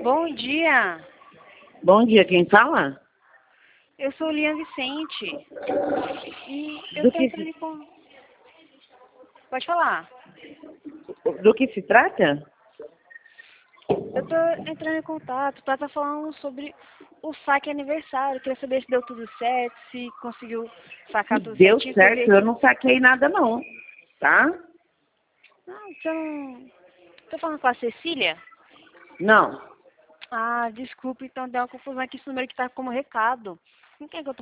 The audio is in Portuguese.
Bom dia, Bom dia, quem fala? eu sou Lian Vicente e eu Do tô que, entrando em Pode falar. do que se trata? Eu tô entrando em contato para estar falando sobre o saque aniversário. Queria saber se deu tudo certo, se conseguiu sacar tudo Deu certinho. Que eu vi certo, eu aqui. não saquei nada não, tá? Não, você não... Tô falando com a Cecília? Não. Ah, desculpa, então deu uma confusão aqui esse número que tá como recado. Com quem que eu tô